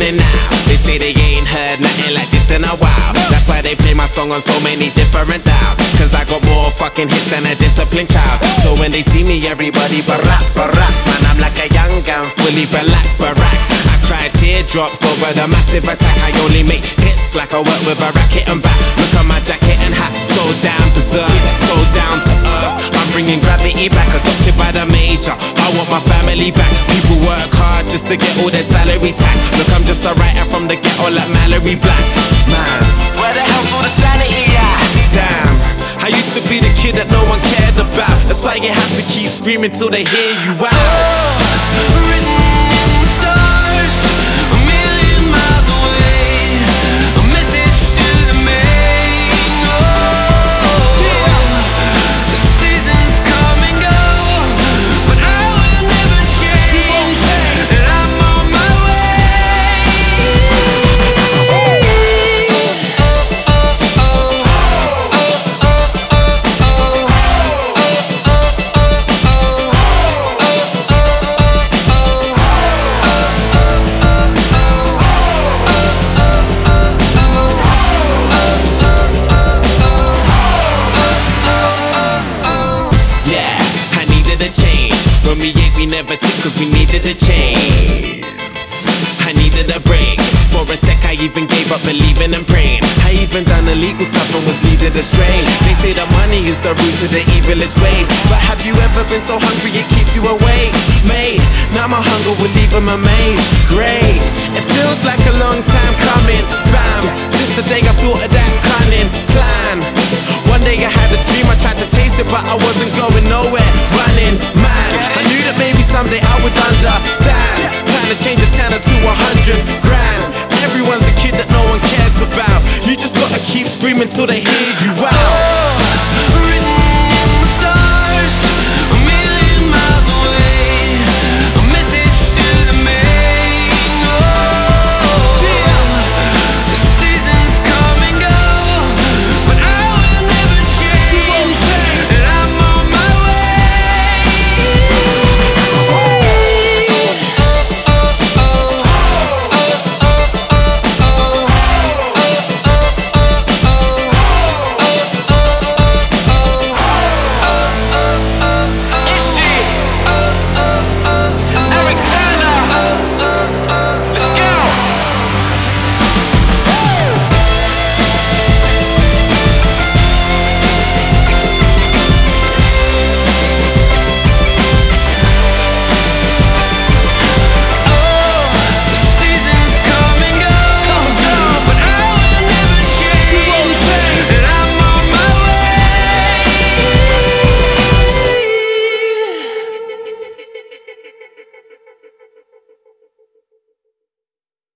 listening now. They say they ain't heard nothing like this in a while. That's why they play my song on so many different dials. Cause I got more fucking hits than a disciplined child. So when they see me, everybody baracks. Man, I'm like a young gun, fully black barack. I cry teardrops over the massive attack. I only make hits like I work with a racket and back. Look at my jacket and hat, so damn berserk, so down to earth. I'm bringing gravity back, adopted by the major. I want my family back. People work hard just to get all their salary tax. Look, I'm just a writer from the ghetto like Mallory Black. Man, where the hell's all the sanity at? Damn, I used to be the kid that no one cared about. That's why you have to keep screaming till they hear you out. Written in the stars, a million miles away, a message to the main. The seasons come and go, but I will never change, and I'm on my way. When we ate, we never took cause we needed a change. I needed a break. For a sec I even gave up believing and praying. I even done illegal stuff and was leaded astray. They say that money is the root to the evilest ways. But have you ever been so hungry it keeps you awake? Mate, now my hunger will leave them amazed. Great, it feels like a long time coming, fam. Since the day I thought of that cunning plan. One day I had a dream, I tried to chase it but I wasn't going nowhere. Running, man, I knew that maybe someday I would understand. Trying to change a tenner to 100 grand. Everyone's a kid that no one cares about. You just gotta keep screaming till they hear you out.